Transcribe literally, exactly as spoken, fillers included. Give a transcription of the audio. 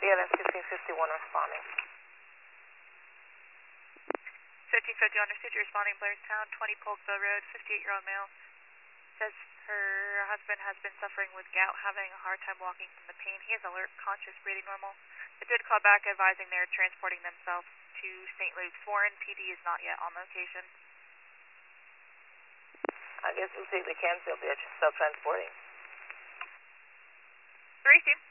A L S fifteen fifty-one responding. fifteen fifty-one, received responding Blairstown, twenty Polkville Road, fifty-eight-year-old male. Says her husband has been suffering with gout, having a hard time walking from the pain. He is alert, conscious, breathing normal. It did call back advising they're transporting themselves to Saint Luke's. Warren P D is not yet on location. I guess we'll take the Canfield there, self-transporting. three two.